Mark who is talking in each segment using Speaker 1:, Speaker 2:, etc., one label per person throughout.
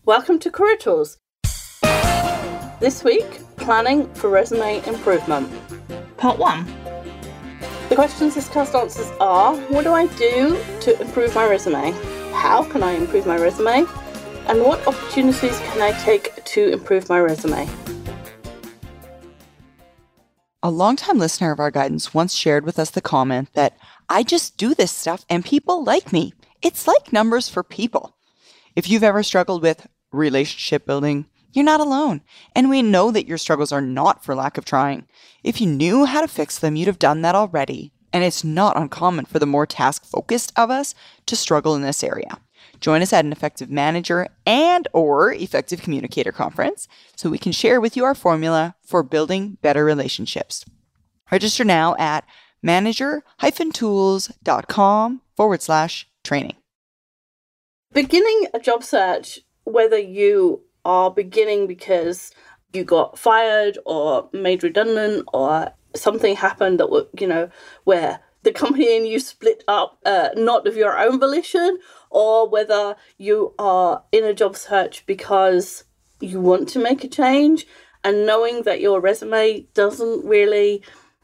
Speaker 1: Welcome to Career Tools. This week, planning for resume improvement.
Speaker 2: Part 1.
Speaker 1: The questions this cast answers are, what do I do to improve my resume? How can I improve my resume? And what opportunities can I take to improve my resume?
Speaker 3: A longtime listener of our guidance once shared with us the comment that, I just do this stuff and people like me. It's like numbers for people. If you've ever struggled with relationship building, you're not alone. And we know that your struggles are not for lack of trying. If you knew how to fix them, you'd have done that already. And it's not uncommon for the more task-focused of us to struggle in this area. Join us at an Effective Manager and or Effective Communicator conference so we can share with you our formula for building better relationships. Register now at manager-tools.com/training.
Speaker 1: Beginning a job search, whether you are beginning because you got fired or made redundant or something happened that, where the company and you split up, not of your own volition, or whether you are in a job search because you want to make a change and knowing that your resume doesn't really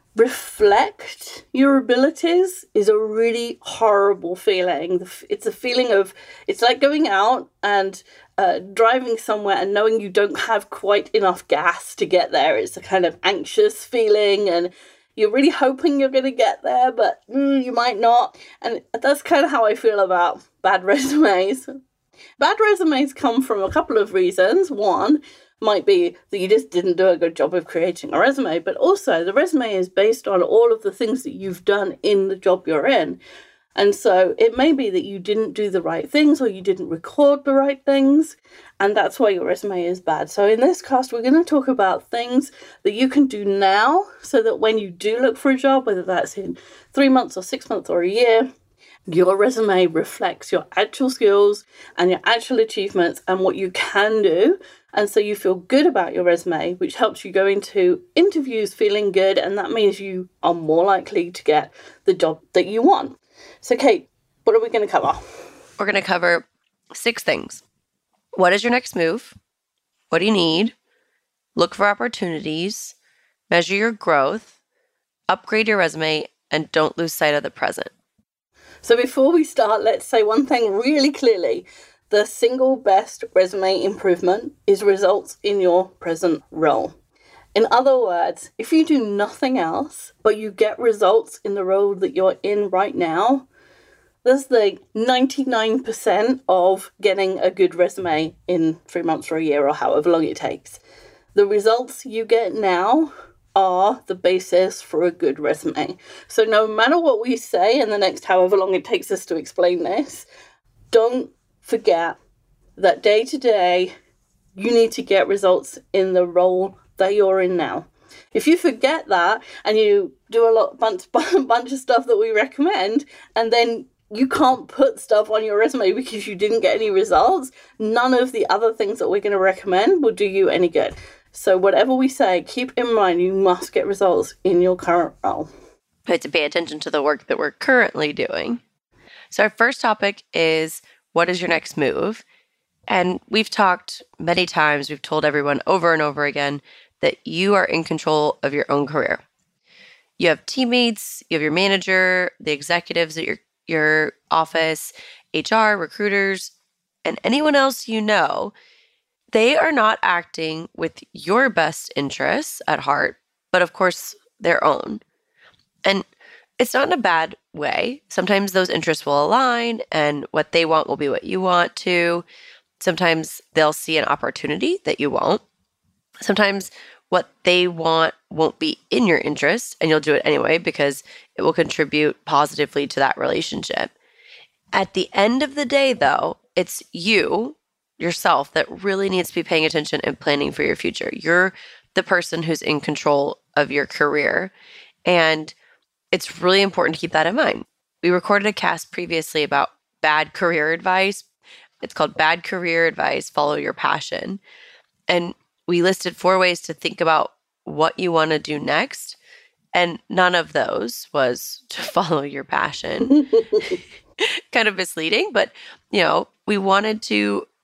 Speaker 1: reflect your abilities is a really horrible feeling. It's a feeling of, it's like going out and driving somewhere and knowing you don't have quite enough gas to get there. It's a kind of anxious feeling and you're really hoping you're going to get there, but you might not. And that's kind of how I feel about bad resumes. Bad resumes come from a couple of reasons. One might be that you just didn't do a good job of creating a resume, but also the resume is based on all of the things that you've done in the job you're in. And so it may be that you didn't do the right things or you didn't record the right things, and that's why your resume is bad. So in this cast, we're going to talk about things that you can do now so that when you do look for a job, whether that's in 3 months or 6 months or a year, your resume reflects your actual skills and your actual achievements and what you can do. And so you feel good about your resume, which helps you go into interviews feeling good. And that means you are more likely to get the job that you want. So Kate, what are we going to cover?
Speaker 4: We're going to cover 6 things. What is your next move? What do you need? Look for opportunities. Measure your growth. Upgrade your resume. And don't lose sight of the present.
Speaker 1: So before we start, let's say one thing really clearly. The single best resume improvement is results in your present role. In other words, if you do nothing else, but you get results in the role that you're in right now, that's the 99% of getting a good resume in 3 months or a year or however long it takes. The results you get now are the basis for a good resume. So no matter what we say in the next however long it takes us to explain this, don't forget that day to day, you need to get results in the role that you're in now. If you forget that and you do a bunch of stuff that we recommend, and then you can't put stuff on your resume because you didn't get any results, none of the other things that we're going to recommend will do you any good. So whatever we say, keep in mind you must get results in your current role.
Speaker 4: We have to pay attention to the work that we're currently doing. So our first topic is, what is your next move? And we've talked many times, we've told everyone over and over again that you are in control of your own career. You have teammates, you have your manager, the executives at your office, HR, recruiters, and anyone else you know. They are not acting with your best interests at heart, but of course their own. And it's not in a bad way. Sometimes those interests will align and what they want will be what you want to. Sometimes they'll see an opportunity that you won't. Sometimes what they want won't be in your interest and you'll do it anyway because it will contribute positively to that relationship. At the end of the day, though, it's yourself that really needs to be paying attention and planning for your future. You're the person who's in control of your career. And it's really important to keep that in mind. We recorded a cast previously about bad career advice. It's called Bad Career Advice, Follow Your Passion. And we listed 4 ways to think about what you want to do next. And none of those was to follow your passion. Kind of misleading, but we wanted to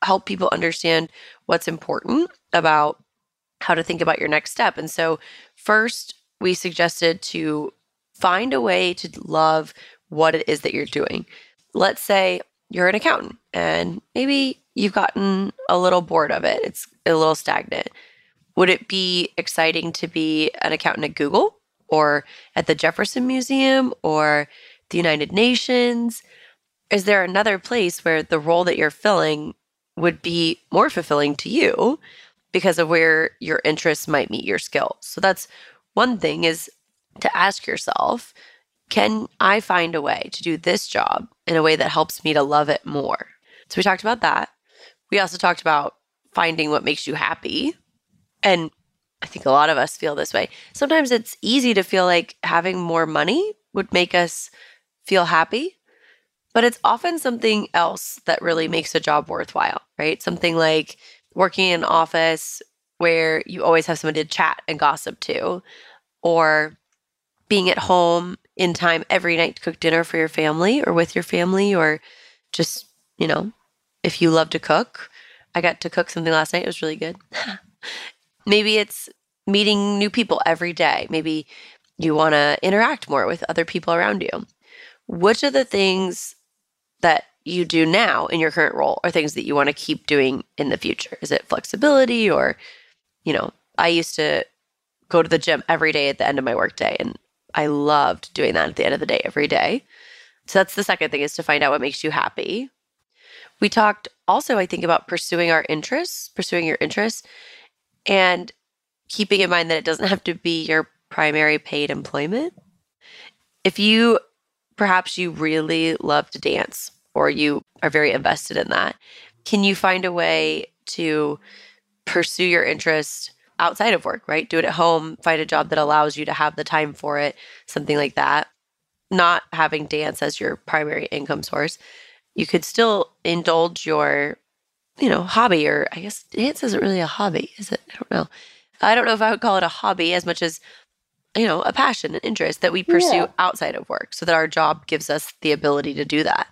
Speaker 4: help people understand what's important about how to think about your next step. And so first, we suggested to find a way to love what it is that you're doing. Let's say you're an accountant and maybe you've gotten a little bored of it. It's a little stagnant. Would it be exciting to be an accountant at Google or at the Jefferson Museum or the United Nations? Is there another place where the role that you're filling would be more fulfilling to you because of where your interests might meet your skills? So that's one thing, is to ask yourself, can I find a way to do this job in a way that helps me to love it more? So we talked about that. We also talked about finding what makes you happy. And I think a lot of us feel this way. Sometimes it's easy to feel like having more money would make us feel happy, but it's often something else that really makes a job worthwhile, right? Something like working in an office where you always have somebody to chat and gossip to, or being at home in time every night to cook dinner for your family or with your family, or just, if you love to cook. I got to cook something last night. It was really good. Maybe it's meeting new people every day. Maybe you want to interact more with other people around you. Which of the things that you do now in your current role are things that you want to keep doing in the future? Is it flexibility, or, I used to go to the gym every day at the end of my workday, and I loved doing that at the end of the day every day. So that's the second thing, is to find out what makes you happy. We talked also, I think, about pursuing your interests, and keeping in mind that it doesn't have to be your primary paid employment. If perhaps you really love to dance, or you are very invested in that, can you find a way to pursue your interest outside of work, right? Do it at home, find a job that allows you to have the time for it, something like that. Not having dance as your primary income source. You could still indulge your, hobby, or I guess dance isn't really a hobby, is it? I don't know. I don't know if I would call it a hobby as much as, a passion and interest that we pursue outside of work, so that our job gives us the ability to do that.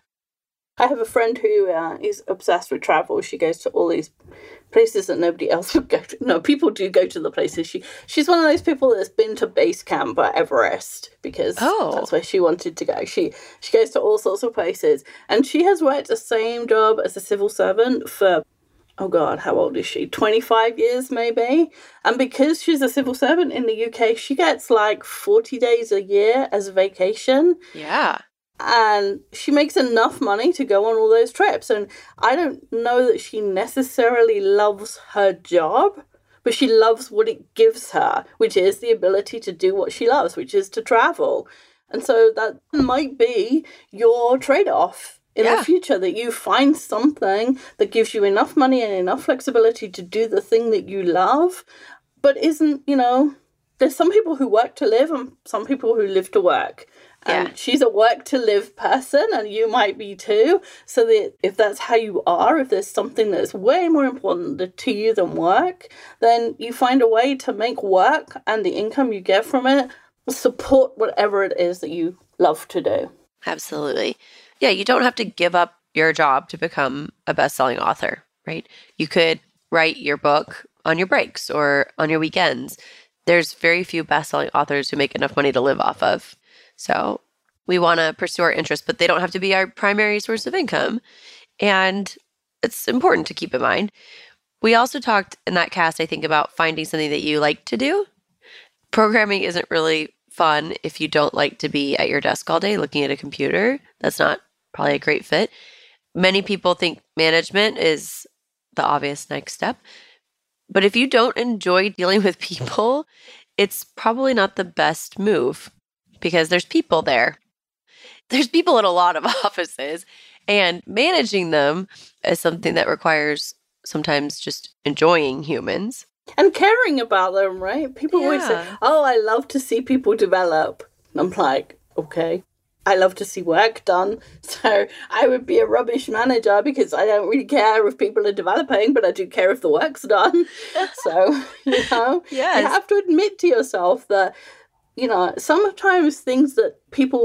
Speaker 1: I have a friend who is obsessed with travel. She goes to all these places that nobody else would go to. No, people do go to the places. She's one of those people that's been to base camp at Everest because that's where she wanted to go. She goes to all sorts of places, and she has worked the same job as a civil servant for, oh God, how old is she? 25 years maybe. And because she's a civil servant in the UK, she gets like 40 days a year as a vacation.
Speaker 4: Yeah.
Speaker 1: And she makes enough money to go on all those trips. And I don't know that she necessarily loves her job, but she loves what it gives her, which is the ability to do what she loves, which is to travel. And so that might be your trade-off in the future, that you find something that gives you enough money and enough flexibility to do the thing that you love, but isn't, there's some people who work to live and some people who live to work. And she's a work to live person, and you might be too. So that if that's how you are, if there's something that's way more important to you than work, then you find a way to make work and the income you get from it support whatever it is that you love to do.
Speaker 4: Absolutely. Yeah, you don't have to give up your job to become a best-selling author, right? You could write your book on your breaks or on your weekends. There's very few best-selling authors who make enough money to live off of. So we want to pursue our interests, but they don't have to be our primary source of income. And it's important to keep in mind. We also talked in that cast, I think, about finding something that you like to do. Programming isn't really fun if you don't like to be at your desk all day looking at a computer. That's not probably a great fit. Many people think management is the obvious next step. But if you don't enjoy dealing with people, it's probably not the best move, because there's people there. There's people in a lot of offices, and managing them is something that requires sometimes just enjoying humans.
Speaker 1: And caring about them, right? People always say, oh, I love to see people develop. And I'm like, okay, I love to see work done. So I would be a rubbish manager because I don't really care if people are developing, but I do care if the work's done. So, you have to admit to yourself that, sometimes things that people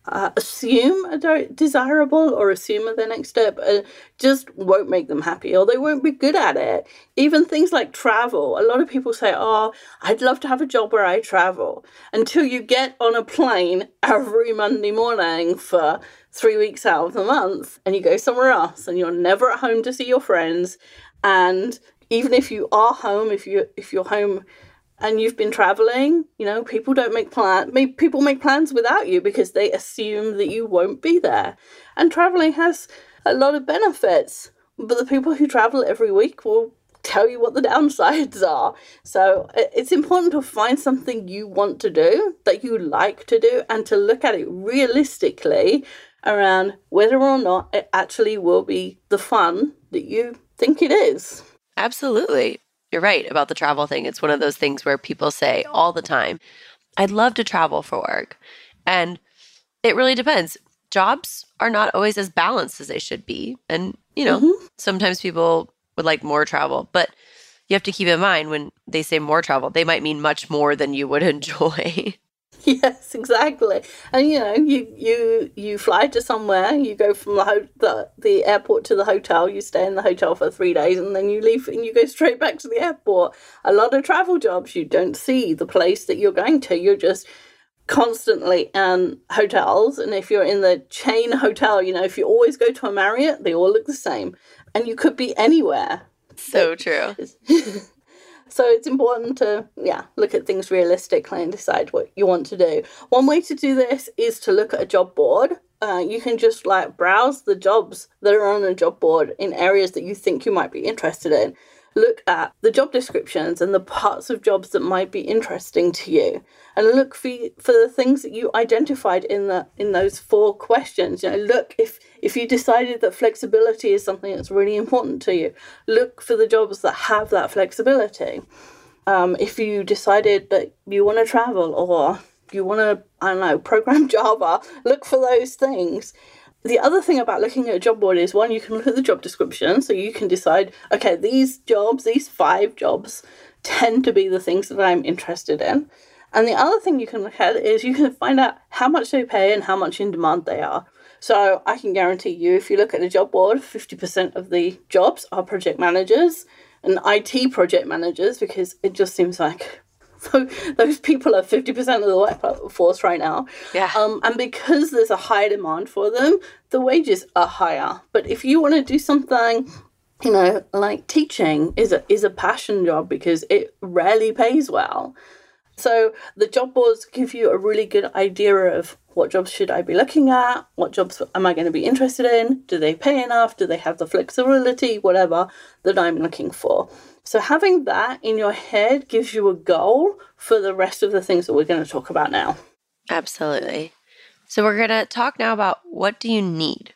Speaker 1: assume are desirable or assume are the next step just won't make them happy, or they won't be good at it. Even things like travel. A lot of people say, oh, I'd love to have a job where I travel, until you get on a plane every Monday morning for 3 weeks out of the month and you go somewhere else and you're never at home to see your friends. And even if you are home, if you're home and you've been traveling, people don't make plans. People make plans without you because they assume that you won't be there. And traveling has a lot of benefits, but the people who travel every week will tell you what the downsides are. So it's important to find something you want to do, that you like to do, and to look at it realistically around whether or not it actually will be the fun that you think it is.
Speaker 4: Absolutely. You're right about the travel thing. It's one of those things where people say all the time, I'd love to travel for work. And it really depends. Jobs are not always as balanced as they should be. And, sometimes people would like more travel. But you have to keep in mind when they say more travel, they might mean much more than you would enjoy.
Speaker 1: Yes, exactly. And you fly to somewhere, you go from the airport to the hotel, you stay in the hotel for 3 days, and then you leave and you go straight back to the airport. A lot of travel jobs, you don't see the place that you're going to. You're just constantly in hotels. And if you're in the chain hotel, if you always go to a Marriott, they all look the same. And you could be anywhere.
Speaker 4: So true.
Speaker 1: So it's important to, look at things realistically and decide what you want to do. One way to do this is to look at a job board. You can just browse the jobs that are on a job board in areas that you think you might be interested in. Look at the job descriptions and the parts of jobs that might be interesting to you, and look for the things that you identified in those 4 questions. Look, if you decided that flexibility is something that's really important to you, look for the jobs that have that flexibility. If you decided that you want to travel or you want to, program Java, look for those things. The other thing about looking at a job board is, one, you can look at the job description, so you can decide, okay, these 5 jobs tend to be the things that I'm interested in. And the other thing you can look at is you can find out how much they pay and how much in demand they are. So I can guarantee you, if you look at a job board, 50% of the jobs are project managers and IT project managers, because it just seems like those people are 50% of the workforce right now.
Speaker 4: Yeah.
Speaker 1: And because there's a high demand for them, the wages are higher. But if you want to do something, like teaching is a passion job because it rarely pays well. So the job boards give you a really good idea of what jobs should I be looking at, what jobs am I going to be interested in, do they pay enough, do they have the flexibility, whatever that I'm looking for. So having that in your head gives you a goal for the rest of the things that we're going to talk about now.
Speaker 4: Absolutely. So we're going to talk now about, what do you need?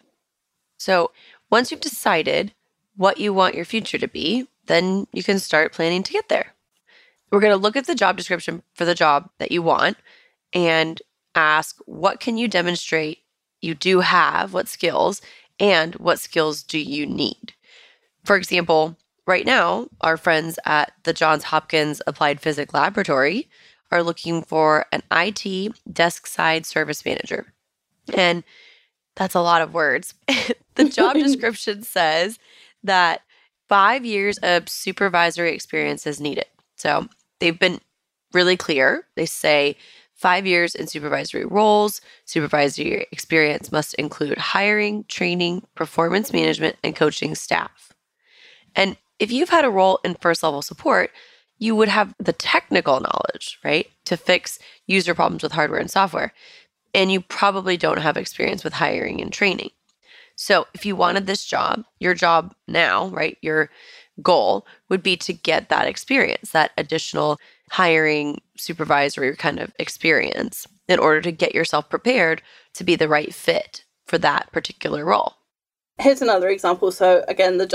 Speaker 4: So once you've decided what you want your future to be, then you can start planning to get there. We're going to look at the job description for the job that you want and ask, what can you demonstrate you do have, what skills, and what skills do you need? For example, right now, our friends at the Johns Hopkins Applied Physics Laboratory are looking for an IT desk side service manager. And that's a lot of words. The job description says that 5 years of supervisory experience is needed. So they've been really clear. They say 5 years in supervisory roles. Supervisory experience must include hiring, training, performance management, and coaching staff. And if you've had a role in first level support, you would have the technical knowledge, right, to fix user problems with hardware and software. And you probably don't have experience with hiring and training. So if you wanted this job, your job now, right, your goal would be to get that experience, that additional hiring, supervisory kind of experience in order to get yourself prepared to be the right fit for that particular role.
Speaker 1: Here's another example. So again, the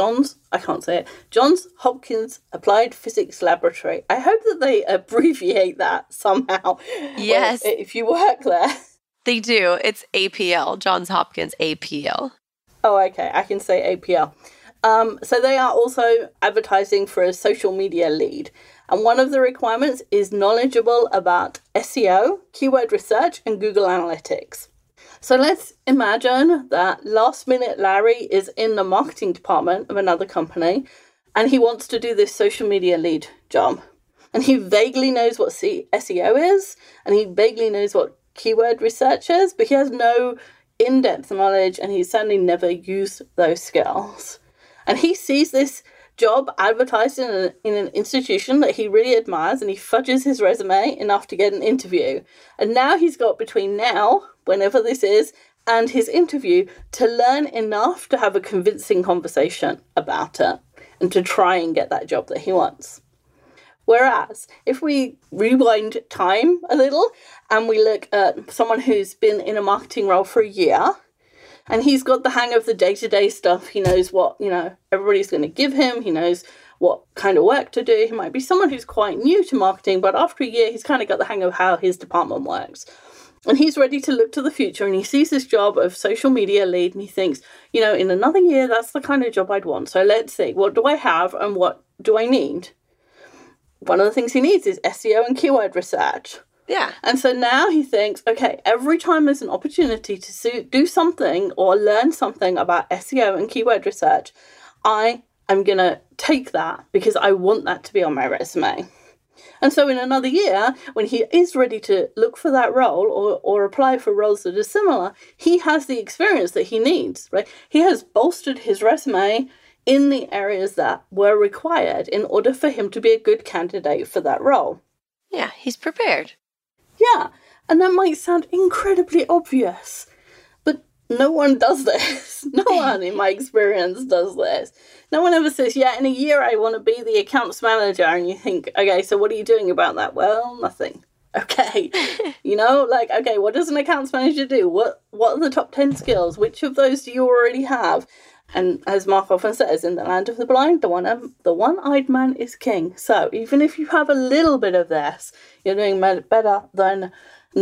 Speaker 1: Johns Hopkins Applied Physics Laboratory. I hope that they abbreviate that somehow.
Speaker 4: Yes.
Speaker 1: If you work there.
Speaker 4: They do. It's APL, Johns Hopkins APL.
Speaker 1: Oh, okay. I can say APL. So they are also advertising for a social media lead. And one of the requirements is knowledgeable about SEO, keyword research, and Google Analytics. So let's imagine that last minute Larry is in the marketing department of another company and he wants to do this social media lead job. And he vaguely knows what SEO is and he vaguely knows what keyword research is, but he has no in-depth knowledge and he's certainly never used those skills. And he sees this job advertised in an institution that he really admires and he fudges his resume enough to get an interview. And now he's got between now, whenever this is, and his interview to learn enough to have a convincing conversation about it and to try and get that job that he wants. Whereas, if we rewind time a little and we look at someone who's been in a marketing role for a year and he's got the hang of the day-to-day stuff, he knows what, everybody's going to give him, he knows what kind of work to do. He might be someone who's quite new to marketing, but after a year, he's kind of got the hang of how his department works. And he's ready to look to the future and he sees this job of social media lead and he thinks, in another year, that's the kind of job I'd want. So let's see, what do I have and what do I need? One of the things he needs is SEO and keyword research.
Speaker 4: Yeah.
Speaker 1: And so now he thinks, okay, every time there's an opportunity to do something or learn something about SEO and keyword research, I am going to take that because I want that to be on my resume. And so in another year, when he is ready to look for that role or apply for roles that are similar, he has the experience that he needs, right? He has bolstered his resume in the areas that were required in order for him to be a good candidate for that role.
Speaker 4: Yeah, he's prepared.
Speaker 1: Yeah, and that might sound incredibly obvious, but no one does this. No one, in my experience, does this. No one ever says, in a year I want to be the accounts manager, and you think, okay, so what are you doing about that? Well, nothing. Okay, okay, what does an accounts manager do? What are the top 10 skills? Which of those do you already have? And as Mark often says, in the land of the blind, the one-eyed man is king. So even if you have a little bit of this, you're doing better than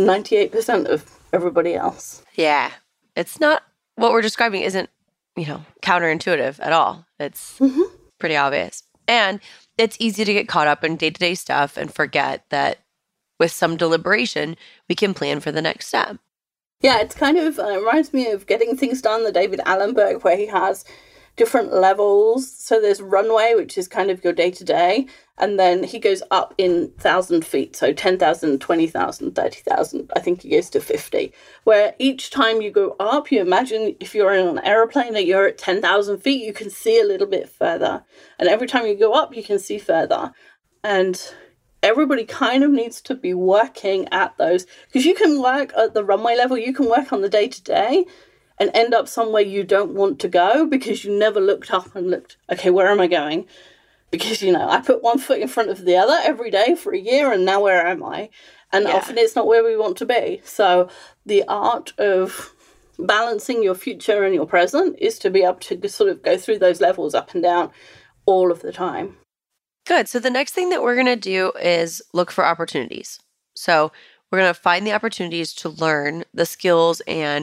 Speaker 1: 98% of everybody else.
Speaker 4: Yeah. It's not, what we're describing isn't, counterintuitive at all. It's pretty obvious. And it's easy to get caught up in day-to-day stuff and forget that with some deliberation, we can plan for the next step.
Speaker 1: Yeah, it's kind of, it reminds me of Getting Things Done, the David Allen book, where he has different levels. So there's runway, which is kind of your day-to-day, and then he goes up in 1,000 feet, so 10,000, 20,000, 30,000, I think he goes to 50, where each time you go up, you imagine if you're in an aeroplane that you're at 10,000 feet, you can see a little bit further. And every time you go up, you can see further. And everybody kind of needs to be working at those, because you can work at the runway level, you can work on the day-to-day and end up somewhere you don't want to go because you never looked up and looked, okay, where am I going? Because, I put one foot in front of the other every day for a year and now where am I? And often it's not where we want to be. So the art of balancing your future and your present is to be able to sort of go through those levels up and down all of the time.
Speaker 4: Good. So the next thing that we're going to do is look for opportunities. So we're going to find the opportunities to learn the skills and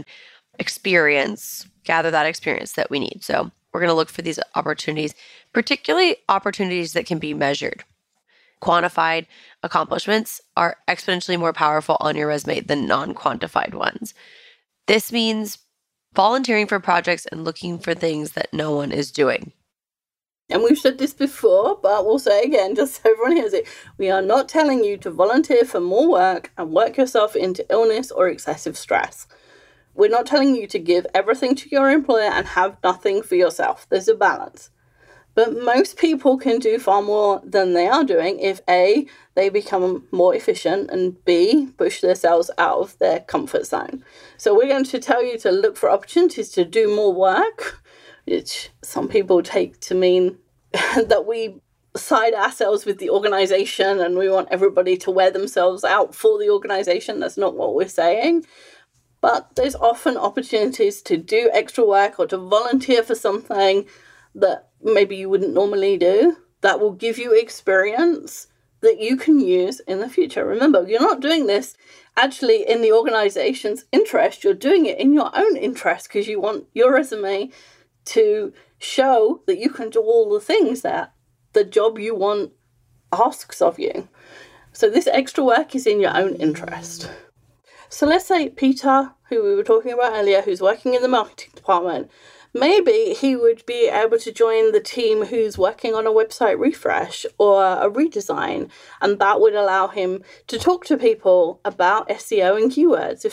Speaker 4: gather that experience that we need. So we're going to look for these opportunities, particularly opportunities that can be measured. Quantified accomplishments are exponentially more powerful on your resume than non-quantified ones. This means volunteering for projects and looking for things that no one is doing.
Speaker 1: And we've said this before, but we'll say again, just so everyone hears it. We are not telling you to volunteer for more work and work yourself into illness or excessive stress. We're not telling you to give everything to your employer and have nothing for yourself. There's a balance. But most people can do far more than they are doing if A, they become more efficient, and B, push themselves out of their comfort zone. So we're going to tell you to look for opportunities to do more work, which some people take to mean that we side ourselves with the organization and we want everybody to wear themselves out for the organization. That's not what we're saying. But there's often opportunities to do extra work or to volunteer for something that maybe you wouldn't normally do that will give you experience that you can use in the future. Remember, you're not doing this actually in the organization's interest. You're doing it in your own interest because you want your resume to show that you can do all the things that the job you want asks of you. So this extra work is in your own interest. So let's say Peter, who we were talking about earlier, who's working in the marketing department, maybe he would be able to join the team who's working on a website refresh or a redesign, and that would allow him to talk to people about SEO and keywords.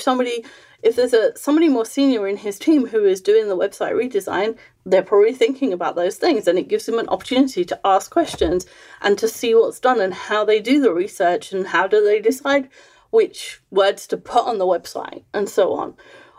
Speaker 1: If there's somebody more senior in his team who is doing the website redesign, they're probably thinking about those things, and it gives him an opportunity to ask questions and to see what's done and how they do the research and how do they decide which words to put on the website and so on.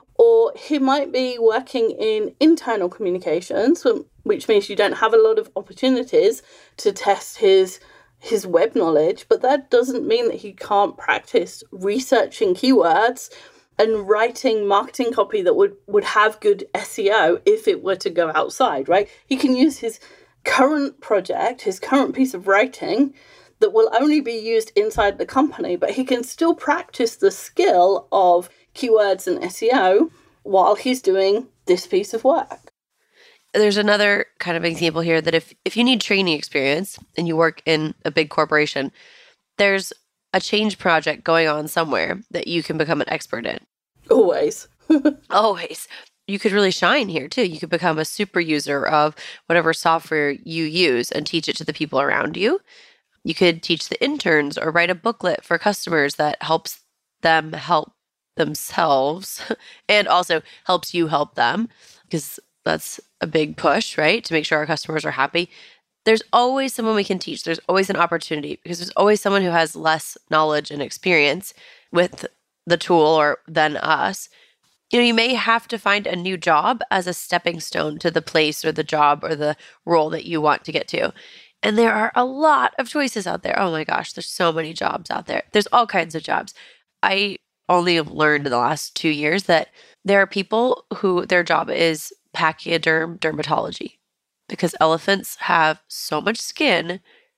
Speaker 1: Or he might be working in internal communications, which means you don't have a lot of opportunities to test his web knowledge, but that doesn't mean that he can't practice researching keywords and writing marketing copy that would have good SEO if it were to go outside, right? He can use his current project, his current piece of writing that will only be used inside the company, but he can still practice the skill of keywords and SEO while he's doing this piece of work.
Speaker 4: There's another kind of example here that if you need training experience and you work in a big corporation, there's a change project going on somewhere that you can become an expert in.
Speaker 1: Always.
Speaker 4: Always. You could really shine here too. You could become a super user of whatever software you use and teach it to the people around you. You could teach the interns or write a booklet for customers that helps them help themselves and also helps you help them, because that's a big push, right? To make sure our customers are happy. There's always someone we can teach. There's always an opportunity because there's always someone who has less knowledge and experience with the tool or than us. You may have to find a new job as a stepping stone to the place or the job or the role that you want to get to. And there are a lot of choices out there. Oh my gosh, there's so many jobs out there. There's all kinds of jobs. I only have learned in the last 2 years that there are people who their job is pachyderm dermatology because elephants have so much skin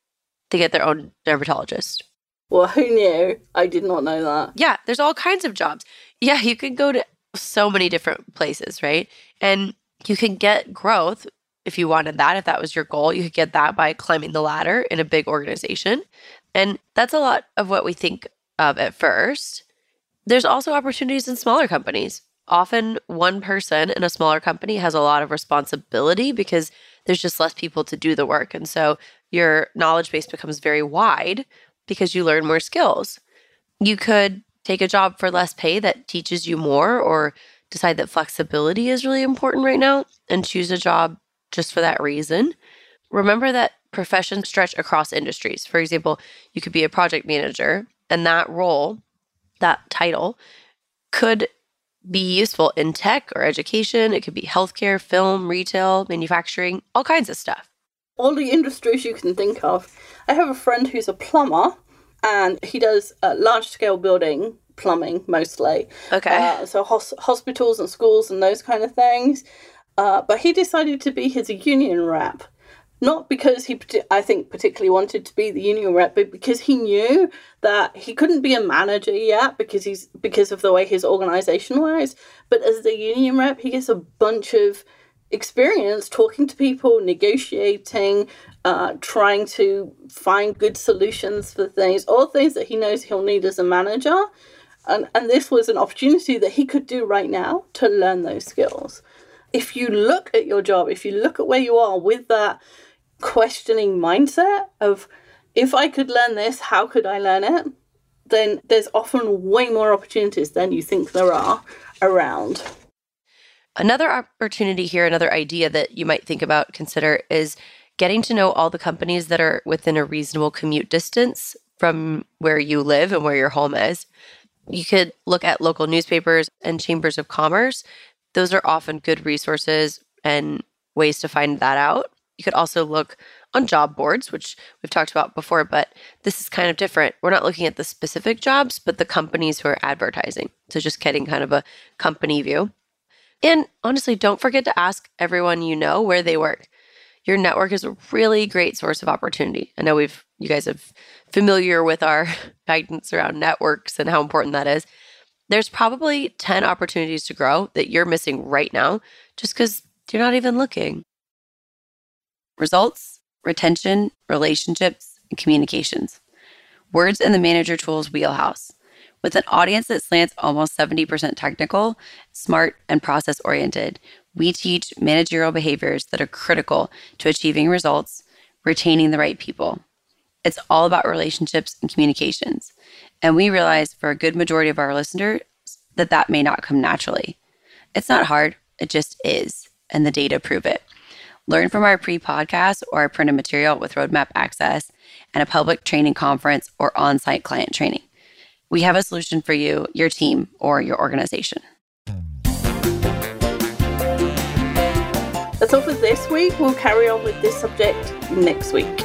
Speaker 4: to get their own dermatologist.
Speaker 1: Well, who knew? I did not know that.
Speaker 4: Yeah, there's all kinds of jobs. Yeah, you could go to so many different places, right? And you can get growth if you wanted that, if that was your goal. You could get that by climbing the ladder in a big organization. And that's a lot of what we think of at first. There's also opportunities in smaller companies. Often one person in a smaller company has a lot of responsibility because there's just less people to do the work. And so your knowledge base becomes very wide because you learn more skills. You could take a job for less pay that teaches you more, or decide that flexibility is really important right now and choose a job just for that reason. Remember that professions stretch across industries. For example, you could be a project manager, and that role, that title, could be useful in tech or education. It could be healthcare, film, retail, manufacturing, all kinds of stuff.
Speaker 1: All the industries you can think of. I have a friend who's a plumber, and he does large-scale building plumbing mostly.
Speaker 4: Okay.
Speaker 1: So hospitals and schools and those kind of things. But he decided to be his union rep. Not because he, I think, particularly wanted to be the union rep, but because he knew that he couldn't be a manager yet because of the way his organization was. But as the union rep, he gets a bunch of experience talking to people, negotiating, trying to find good solutions for things, all things that he knows he'll need as a manager. And this was an opportunity that he could do right now to learn those skills. If you look at your job, if you look at where you are with that questioning mindset of, if I could learn this, how could I learn it? Then there's often way more opportunities than you think there are around.
Speaker 4: Another opportunity here, another idea that you might think about, consider, is getting to know all the companies that are within a reasonable commute distance from where you live and where your home is. You could look at local newspapers and chambers of commerce. Those are often good resources and ways to find that out. You could also look on job boards, which we've talked about before, but this is kind of different. We're not looking at the specific jobs, but the companies who are advertising. So just getting kind of a company view. And honestly, don't forget to ask everyone you know where they work. Your network is a really great source of opportunity. I know you guys are familiar with our guidance around networks and how important that is. There's probably 10 opportunities to grow that you're missing right now just because you're not even looking. Results, retention, relationships, and communications. Words in the Manager Tools wheelhouse. With an audience that slants almost 70% technical, smart, and process-oriented, we teach managerial behaviors that are critical to achieving results, retaining the right people. It's all about relationships and communications. And we realize for a good majority of our listeners that may not come naturally. It's not hard, it just is, and the data prove it. Learn from our pre-podcast or our printed material with roadmap access and a public training conference or on-site client training. We have a solution for you, your team, or your organization.
Speaker 1: That's all for this week. We'll carry on with this subject next week.